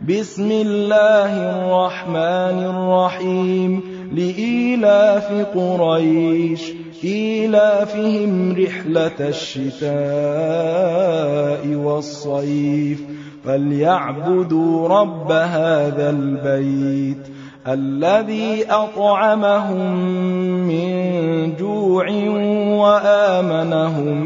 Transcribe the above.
بسم الله الرحمن الرحيم لإيلاف قريش إيلافهم رحلة الشتاء والصيف فليعبدوا رب هذا البيت الذي أطعمهم من جوع وآمنهم